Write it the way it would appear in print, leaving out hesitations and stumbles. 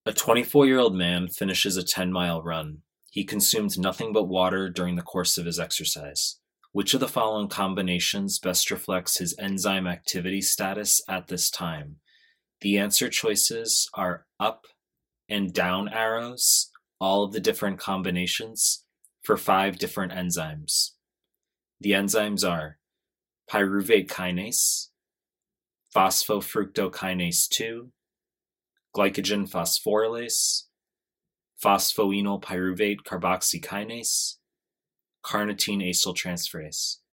A 24-year-old man finishes a 10-mile run. He consumed nothing but water during the course of his exercise. Which of the following combinations best reflects his enzyme activity status at this time? The answer choices are up and down arrows, all of the different combinations, for 5 different enzymes. The enzymes are pyruvate kinase, phosphofructokinase 2, glycogen phosphorylase, phosphoenolpyruvate carboxykinase, carnitine acyltransferase.